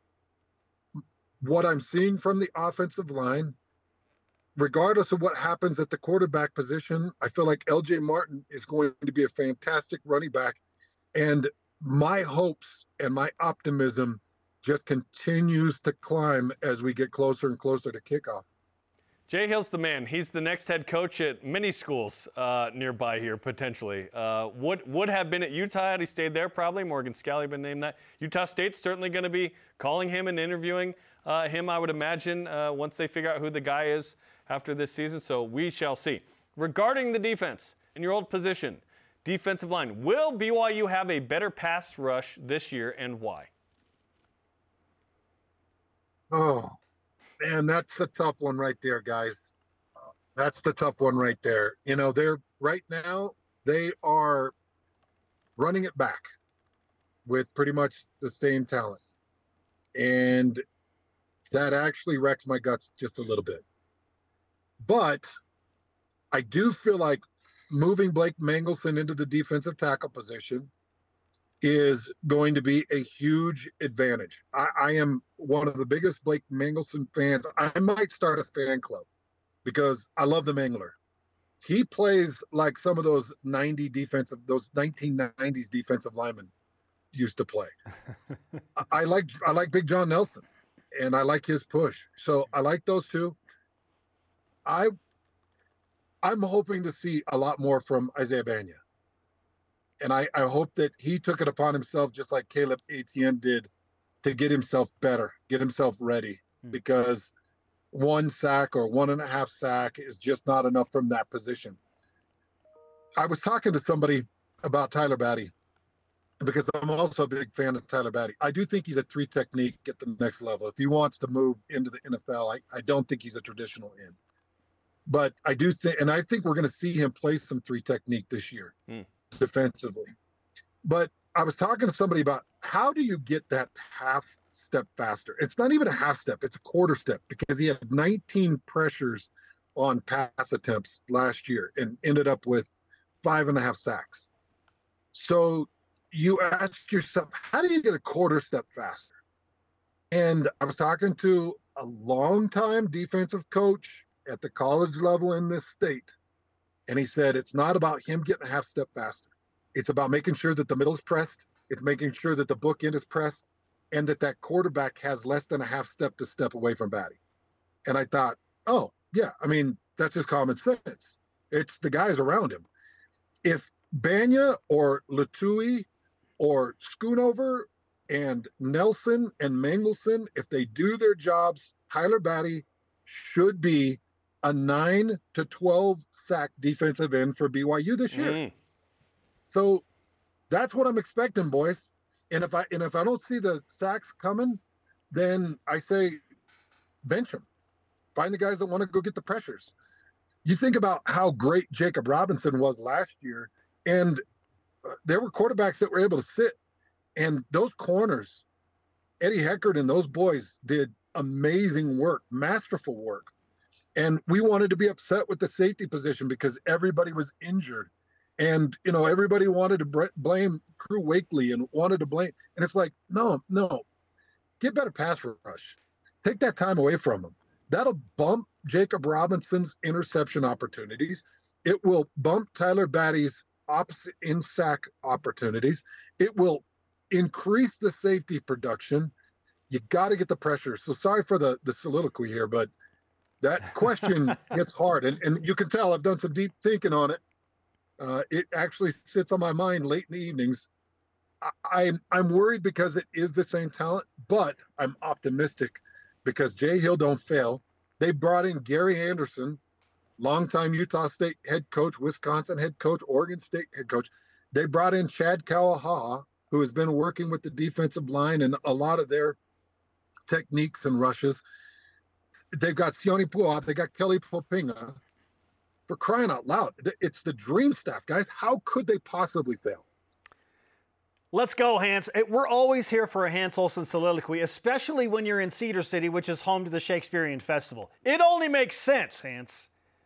what I'm seeing from the offensive line, regardless of what happens at the quarterback position, I feel like L J Martin is going to be a fantastic running back. And my hopes and my optimism just continues to climb as we get closer and closer to kickoff.
Jay Hill's the man. He's the next head coach at many schools uh, nearby here, potentially. Uh, would would have been at Utah had he stayed there, probably. Morgan Scalley been named that. Utah State's certainly going to be calling him and interviewing uh, him, I would imagine, uh, once they figure out who the guy is after this season. So we shall see. Regarding the defense, in your old position, defensive line, will B Y U have a better pass rush this year, and why?
Oh, man, that's the tough one right there, guys. That's the tough one right there. You know, they're right now, they are running it back with pretty much the same talent. And that actually wrecks my guts just a little bit. But I do feel like moving Blake Mangelson into the defensive tackle position is going to be a huge advantage. I, I am one of the biggest Blake Mangelson fans. I might start a fan club because I love the Mangler. He plays like some of those ninety defensive, those nineteen nineties defensive linemen used to play. I, I like I like Big John Nelson, and I like his push. So I like those two. I I'm hoping to see a lot more from Isaiah Banya. And I, I hope that he took it upon himself, just like Caleb Etienne did, to get himself better, get himself ready, mm. because one sack or one and a half sack is just not enough from that position. I was talking to somebody about Tyler Batty, because I'm also a big fan of Tyler Batty. I do think he's a three technique at the next level. If he wants to move into the N F L, I, I don't think he's a traditional end. But I do think, and I think we're going to see him play some three technique this year. Mm. defensively. But I was talking to somebody about how do you get that half step faster. It's not even a half step, it's a quarter step, because he had nineteen pressures on pass attempts last year and ended up with five and a half sacks. So you ask yourself, how do you get a quarter step faster? And I was talking to a longtime defensive coach at the college level in this state, and he said it's not about him getting a half step faster. It's about making sure that the middle is pressed. It's making sure that the bookend is pressed, and that that quarterback has less than a half step to step away from Batty. And I thought, oh, yeah, I mean, that's just common sense. It's the guys around him. If Banya or Latui or Schoonover and Nelson and Mangelson, if they do their jobs, Tyler Batty should be a nine to twelve sack defensive end for B Y U this year. Mm. So that's what I'm expecting, boys. And if I and if I don't see the sacks coming, then I say bench them. Find the guys that want to go get the pressures. You think about how great Jacob Robinson was last year, and uh, there were quarterbacks that were able to sit, and those corners, Eddie Heckard and those boys did amazing work, masterful work. And we wanted to be upset with the safety position because everybody was injured. And, you know, everybody wanted to br- blame Crew Wakely and wanted to blame. And it's like, no, no, get better pass rush. Take that time away from them. That'll bump Jacob Robinson's interception opportunities. It will bump Tyler Batty's opposite in sack opportunities. It will increase the safety production. You got to get the pressure. So sorry for the, the soliloquy here, but that question hits hard. And, and you can tell I've done some deep thinking on it. Uh, it actually sits on my mind late in the evenings. I, I'm, I'm worried because it is the same talent, but I'm optimistic because Jay Hill don't fail. They brought in Gary Anderson, longtime Utah State head coach, Wisconsin head coach, Oregon State head coach. They brought in Chad Kawaha, who has been working with the defensive line and a lot of their techniques and rushes. They've got Sione Pua. They got Kelly Popinga. For crying out loud, it's the dream staff, guys. How could they possibly fail?
Let's go, Hans. We're always here for a Hans Olsen soliloquy, especially when you're in Cedar City, which is home to the Shakespearean Festival. It only makes sense, Hans.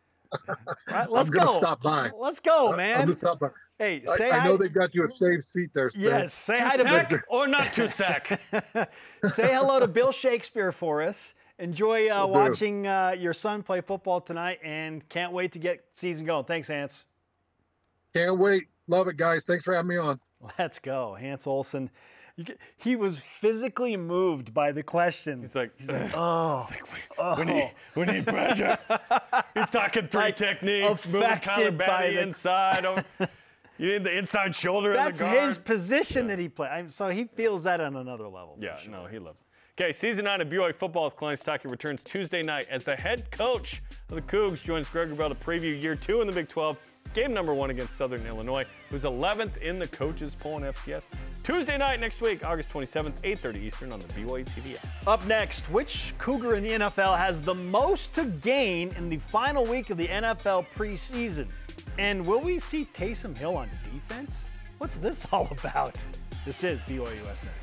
Right, let's
I'm gonna
go.
Stop by.
Let's go, man.
I'm gonna stop by.
Hey,
I,
say
I
hi.
know they got you a safe seat there, Stan.
Yes, say hi
to
to
sack or not to sack.
Say hello to Bill Shakespeare for us. Enjoy uh, watching uh, your son play football tonight, and can't wait to get season going. Thanks, Hans.
Can't wait. Love it, guys. Thanks for having me on.
Let's go, Hans Olsen. You get, he was physically moved by the question.
He's like,
he's like, oh,
he's like, we,
oh.
we need, we need pressure. He's talking three
Like,
techniques, moving Tyler Batty
the...
inside. You need the inside shoulder in the guard.
That's his position yeah. that he plays. So he feels that on another level.
Yeah,
sure.
no, he loves it. Okay, season nine of B Y U football with Kalani Sitake returns Tuesday night as the head coach of the Cougs joins Greg Wrubell to preview year two in the Big twelve. Game number one against Southern Illinois, who's eleventh in the coaches poll in F C S. Tuesday night next week, August twenty-seventh, eight thirty Eastern on the B Y U T V app.
Up next, which Cougar in the N F L has the most to gain in the final week of the N F L preseason? And will we see Taysom Hill on defense? What's this all about? This is B Y U S N.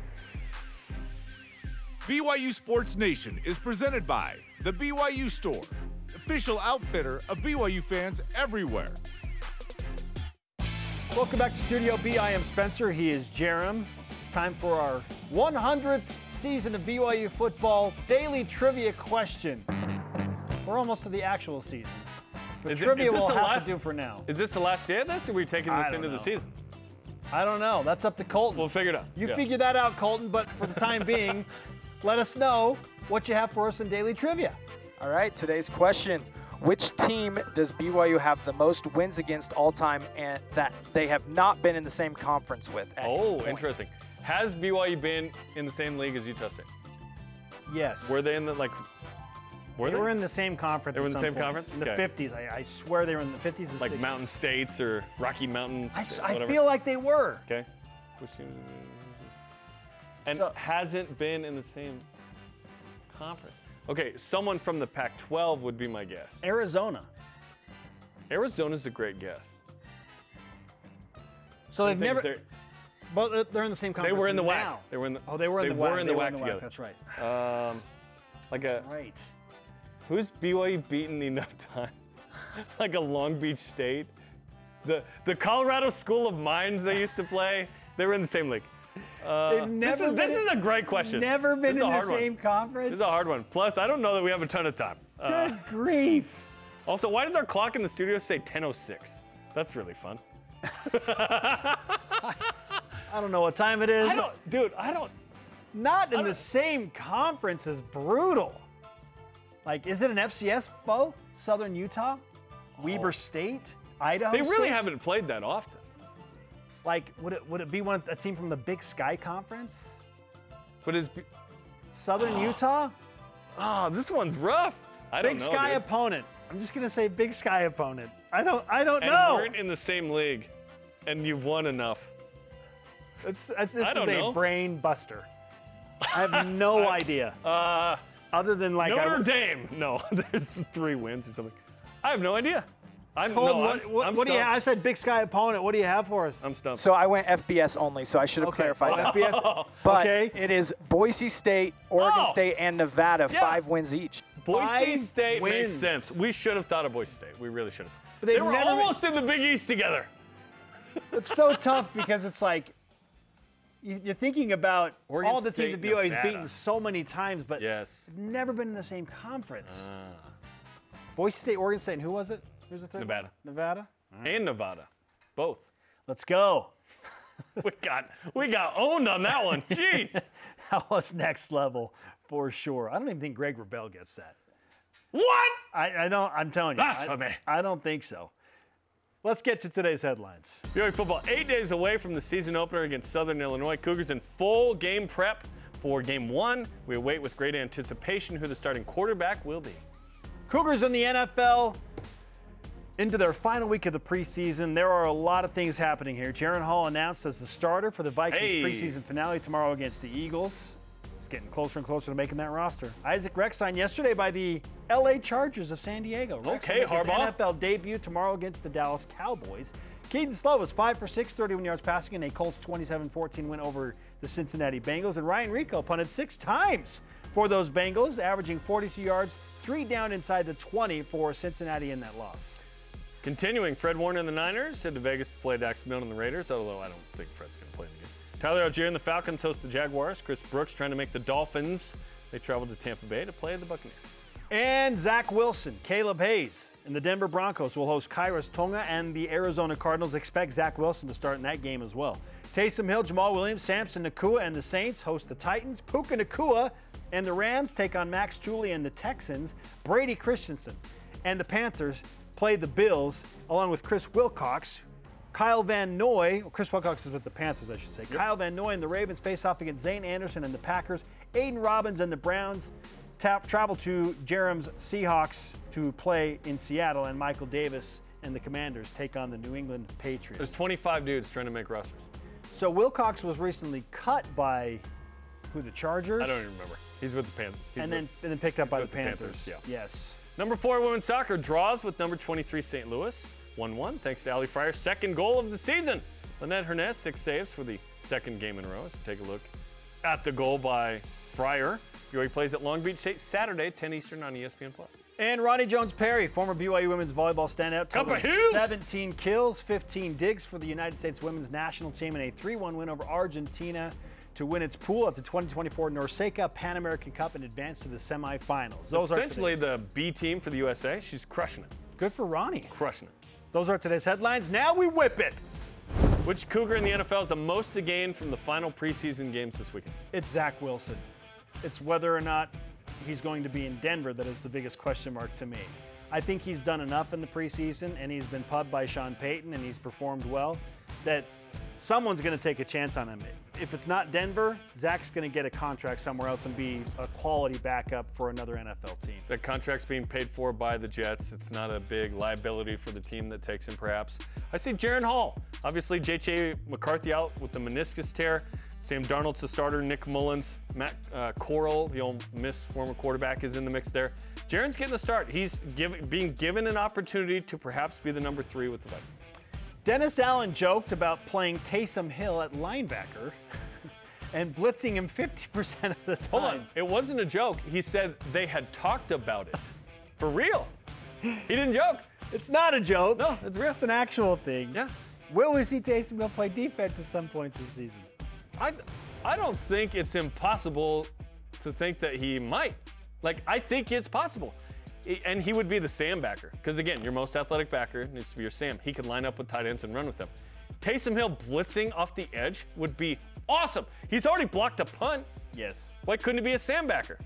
B Y U Sports Nation is presented by The B Y U Store, official outfitter of B Y U fans everywhere.
Welcome back to Studio B. I am Spencer. He is Jerem. It's time for our one hundredth season of B Y U football daily trivia question. We're almost to the actual season. The
is
trivia
it,
we'll have
last,
to do for now.
Is this the last day of this, or are we taking this into
know.
the season?
I don't know. That's up to Colton.
We'll figure it out.
You
yeah.
figure that out, Colton, but for the time being, let us know what you have for us in daily trivia.
All right, today's question. Which team does B Y U have the most wins against all time and that they have not been in the same conference with?
Oh, interesting. Has B Y U been in the same league as Utah State?
Yes.
Were they in the, like, were
they?
they?
were in the same conference.
They were in the same
point.
conference?
In the
okay.
fifties. I, I swear they were in the fifties and
like
sixties.
Mountain States or Rocky Mountains,
I, I feel like they were.
Okay. And
so,
hasn't been in the same conference. Okay, someone from the Pac twelve would be my guess.
Arizona.
Arizona's a great guess.
So they've never But they're in the same
They
conference
were in the
now.
W A C. They were in the.
Oh, they were in
they
the
were
W A C.
in
They
the
were
W A
in
C
the W A C.
together.
That's right.
Um, like a.
Right.
Who's B Y U beaten enough time? Like a Long Beach State, the the Colorado School of Mines they used to play. They were in the same league. Uh,
They've never
this is,
been
this is a great question.
Never been
This is
in
a
the
hard one.
same conference.
This is a hard one. Plus, I don't know that we have a ton of time. Uh,
Good grief.
also, why does our clock in the studio say ten oh six? That's really fun.
I don't know what time it is.
I don't, dude. I don't.
Not in
I
the
don't-
same conference is brutal. Like, is it an F C S foe? Southern Utah, Weber State, Idaho.
They really
State?
haven't played that often.
Like, would it would it be one a team from the Big Sky Conference?
But is
Southern Utah,
oh, this one's rough. I don't
Big
know.
Sky
dude.
opponent. I'm just gonna say Big Sky opponent. I don't I don't
And
know.
weren't in the same league, and you've won enough.
It's, it's, this
I
is
don't
a
know.
brain buster. I have no idea.
Uh,
Other than like
Notre
I,
Dame. No, there's three wins or something. I have no idea. I'm,
Colton,
no,
what,
I'm,
what,
I'm
what do you?
stumped.
I said Big Sky opponent. What do you have for us?
I'm stumped.
So I went F B S only, so I should have
Okay.
clarified
Oh,
that.
F B S.
But
Okay.
it is Boise State, Oregon
Oh!
State, and Nevada,
Yeah.
five wins each.
Boise
five
State makes
wins.
sense. We should have thought of Boise State. We really should have.
But
They
they've
were
never-
almost in the Big East together.
It's so tough because it's like you- you're thinking about
Oregon
all the
State,
teams that B Y U's
Nevada.
beaten so many times, but
Yes.
they've never been in the same conference.
Ah.
Boise State, Oregon State, and who was it? Who's the third? one?
Nevada.
Nevada.
And Nevada. Both.
Let's go.
We got we got owned on that one. Jeez.
That was next level for sure. I don't even think Greg Wrubell gets that.
What?
I, I don't. I'm telling you. I,
Blasphemy.
I don't think so. Let's get to today's headlines.
B Y U football eight days away from the season opener against Southern Illinois. Cougars in full game prep for game one. We await with great anticipation who the starting quarterback will be.
Cougars in the N F L into their final week of the preseason. There are a lot of things happening here. Jaren Hall announced as the starter for the Vikings
Hey.
preseason finale tomorrow against the Eagles. He's getting closer and closer to making that roster. Isaac Rex signed yesterday by the L A Chargers of San Diego. Rex
Okay,
will make his
Harbaugh.
N F L debut tomorrow against the Dallas Cowboys. Keaton Slow was five for six, thirty-one yards passing in a Colts twenty-seven fourteen win over the Cincinnati Bengals. And Ryan Rico punted six times for those Bengals, averaging forty-two yards, three down inside the twenty for Cincinnati in that loss.
Continuing, Fred Warner and the Niners head to Vegas to play Dax Milne and the Raiders, although I don't think Fred's going to play in the game. Tyler Algier and the Falcons host the Jaguars. Chris Brooks trying to make the Dolphins. They travel to Tampa Bay to play the Buccaneers.
And Zach Wilson, Caleb Hayes, and the Denver Broncos will host Kairos Tonga and the Arizona Cardinals. Expect Zach Wilson to start in that game as well. Taysom Hill, Jamal Williams, Samson Nakua, and the Saints host the Titans. Puka Nakua and the Rams take on Max Tooley and the Texans. Brady Christensen and the Panthers play the Bills, along with Chris Wilcox. Kyle Van Noy, well, Chris Wilcox is with the Panthers, I should say. Yep. Kyle Van Noy and the Ravens face off against Zane Anderson and the Packers. Aiden Robbins and the Browns tap, travel to Jerem's Seahawks to play in Seattle, and Michael Davis and the Commanders take on the New England Patriots.
There's twenty-five dudes trying to make rosters.
So Wilcox was recently cut by who, the Chargers?
I don't even remember. He's with the Panthers. He's
And
with-
then, and then picked up by the
with the
Panthers.
Panthers, yeah.
Yes.
Number four women's soccer draws with number twenty-three Saint Louis. one one thanks to Ali Fryer's second goal of the season. Lynette Hernandez, six saves for the second game in a row. So take a look at the goal by Fryer. B Y U plays at Long Beach State Saturday, ten Eastern on E S P N plus.
And Ronnie Jones-Perry, former B Y U women's volleyball standout,
Cup of
totaled
Hughes.
seventeen kills, fifteen digs for the United States women's national team in a three one win over Argentina to win its pool at the twenty twenty-four Norseca Pan American Cup and advance to the semifinals. Those are
Essentially
today's-
the B team for the U S A. She's crushing it.
Good for Ronnie.
Crushing it.
Those are today's headlines. Now we whip it.
Which Cougar in the N F L is the most to gain from the final preseason games this weekend?
It's Zach Wilson. It's whether or not he's going to be in Denver that is the biggest question mark to me. I think he's done enough in the preseason, and he's been pubbed by Sean Payton, and he's performed well, that someone's going to take a chance on him. If it's not Denver, Zach's going to get a contract somewhere else and be a quality backup for another N F L team.
That contract's being paid for by the Jets. It's not a big liability for the team that takes him, perhaps. I see Jaren Hall. Obviously, J J McCarthy out with the meniscus tear. Sam Darnold's the starter. Nick Mullins, Matt uh, Corral, the old Miss former quarterback, is in the mix there. Jaren's getting a start. He's give, being given an opportunity to perhaps be the number three with the Vikings.
Dennis Allen joked about playing Taysom Hill at linebacker and blitzing him fifty percent of the time.
Hold on. It wasn't a joke. He said they had talked about it. For real. He didn't joke.
It's not a joke.
No, it's real.
It's an actual thing.
Yeah.
Will we see Taysom Hill play defense at some point this season?
I, I don't think it's impossible to think that he might. Like, I think it's possible. And he would be the Sam backer. Because, again, your most athletic backer needs to be your Sam. He could line up with tight ends and run with them. Taysom Hill blitzing off the edge would be awesome. He's already blocked a punt.
Yes.
Why couldn't he be a Sam backer?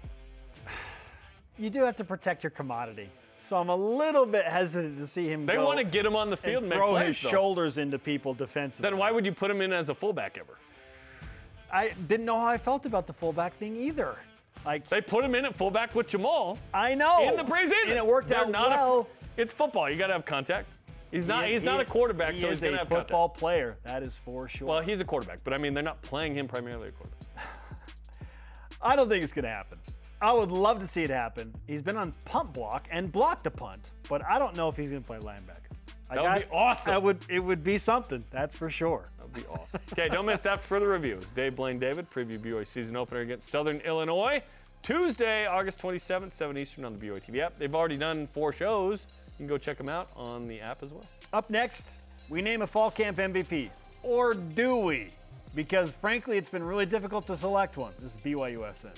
You do have to protect your commodity. So I'm a little bit hesitant to see him
They
go
want to get him on the field and,
and
make
throw
plays,
his
though.
shoulders into people defensively.
Then why would you put him in as a fullback ever?
I didn't know how I felt about the fullback thing either. Like
They put him in at fullback with Jamal.
I know.
In the preseason.
And it worked
They're
out
not
well.
A, it's football. You got to have contact. He's not.
He-
he's
he-
not a quarterback,
he
so
is
he's going to
a
have
football
contact.
player. That is for sure.
Well, he's a quarterback, but I mean, they're not playing him primarily a quarterback.
I don't think it's going to happen. I would love to see it happen. He's been on punt block and blocked a punt, but I don't know if he's going to play linebacker. I
That would be awesome.
That would it would be something. That's for sure.
That would be awesome. Okay, don't miss after further reviews. Dave, Blaine, David preview B Y U season opener against Southern Illinois. Tuesday, August twenty-seventh, seven Eastern on the B Y U T V app. They've already done four shows. You can go check them out on the app as well.
Up next, we name a fall camp M V P. Or do we? Because frankly, it's been really difficult to select one. This is B Y U S N.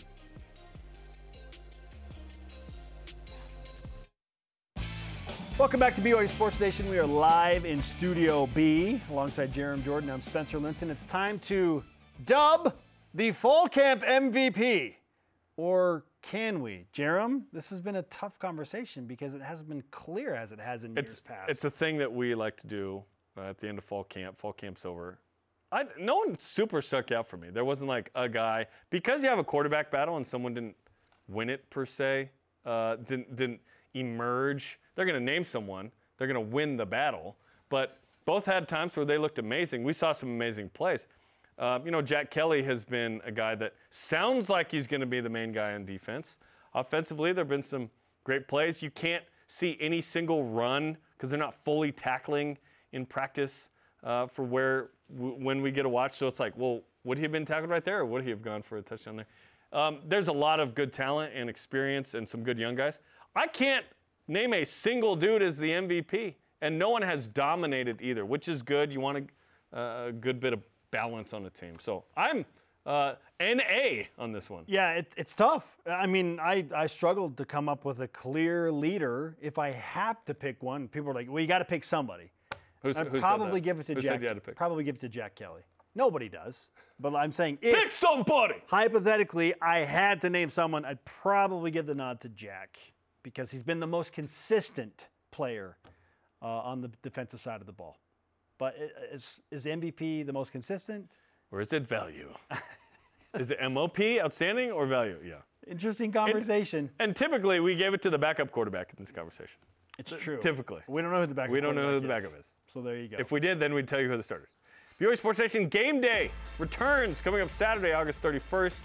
Welcome back to B Y U Sports Nation. We are live in Studio B alongside Jerem Jordan. I'm Spencer Linton. It's time to dub the fall camp M V P. Or can we? Jerem, this has been a tough conversation because it hasn't been clear as it has in
It's,
years past.
it's a thing that we like to do uh, at the end of fall camp. Fall camp's over. I, no one super stuck out for me. There wasn't like a guy. Because you have a quarterback battle and someone didn't win it per se, uh, didn't, didn't emerge. They're going to name someone. They're going to win the battle. But both had times where they looked amazing. We saw some amazing plays. Uh, you know, Jack Kelly has been a guy that sounds like he's going to be the main guy on defense. Offensively, there have been some great plays. You can't see any single run because they're not fully tackling in practice uh, for where w- when we get a watch. So it's like, well, would he have been tackled right there or would he have gone for a touchdown there? Um, there's a lot of good talent and experience and some good young guys. I can't name a single dude as the M V P, and no one has dominated either, which is good. You want a, uh, a good bit of balance on the team. So I'm uh, N A on this one.
Yeah, it, it's tough. I mean, I, I struggled to come up with a clear leader. If I have to pick one, people are like, well, you got to pick somebody.
Who's,
I'd
who said
probably
that?
give it to
Who
Jack.
said you had to pick?
Probably give it to Jack Kelly. Nobody does, but I'm saying if
Pick somebody.
hypothetically I had to name someone, I'd probably give the nod to Jack because he's been the most consistent player uh, on the defensive side of the ball. But is, is M V P the most consistent?
Or is it value? Is it M O P, outstanding, or value? Yeah.
Interesting conversation.
And, and typically, we gave it to the backup quarterback in this conversation.
It's true.
Typically.
We don't know who the backup
We don't know who the
quarterback
backup is.
So there you go.
If we did, then we'd tell you who the starters. B Y U Sports Nation Game Day returns coming up Saturday, August thirty-first,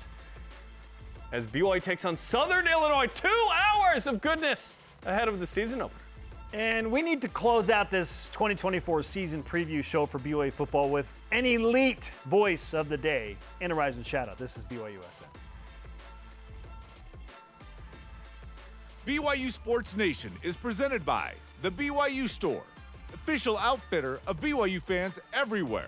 as B Y U takes on Southern Illinois. Two hours of goodness ahead of the season opener.
And we need to close out this twenty twenty-four season preview show for B Y U football with an elite voice of the day and a rising shout out. This is B Y U S N.
B Y U Sports Nation is presented by the B Y U Store, official outfitter of B Y U fans everywhere.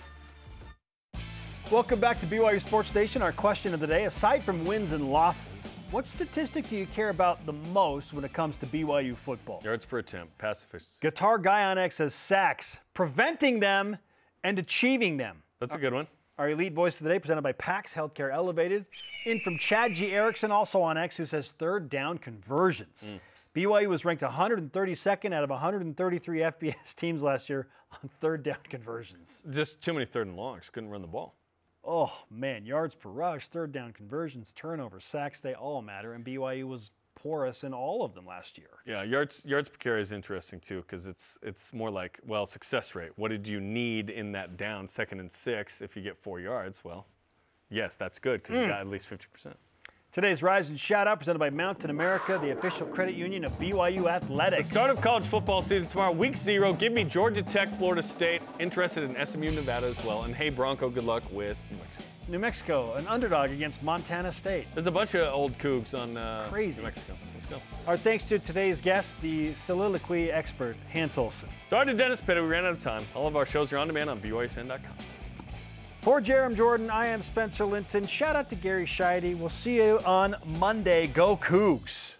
Welcome back to B Y U Sports Nation. Our question of the day, aside from wins and losses, what statistic do you care about the most when it comes to B Y U football?
Yards per attempt, pass efficiency.
Guitar Guy on X says sacks, preventing them and achieving them.
That's a good one.
Our elite voice of the day presented by PAX Healthcare Elevated. In from Chad G. Erickson, also on X, who says third down conversions. Mm. B Y U was ranked one hundred thirty-second out of one hundred thirty-three F B S teams last year on third down conversions.
Just too many third and longs. Couldn't run the ball.
Oh, man, yards per rush, third down conversions, turnovers, sacks, they all matter, and B Y U was porous in all of them last year.
Yeah, yards yards per carry is interesting, too, because it's it's more like, well, success rate. What did you need in that down, second and six, if you get four yards? Well, yes, that's good because mm. you got at least fifty percent.
Today's Rise and Shout Out presented by Mountain America, the official credit union of B Y U Athletics.
The start of college football season tomorrow, week zero. Give me Georgia Tech, Florida State. Interested in S M U, Nevada as well. And hey, Bronco, good luck with New Mexico.
New Mexico, an underdog against Montana State.
There's a bunch of old Cougs on uh,
Crazy.
New Mexico. Let's go.
Our thanks to today's guest, the soliloquy expert, Hans Olsen.
Sorry to Dennis Pitta, we ran out of time. All of our shows are on demand on B Y U S N dot com.
For Jerem Jordan, I am Spencer Linton. Shout out to Gary Scheide. We'll see you on Monday. Go Cougs.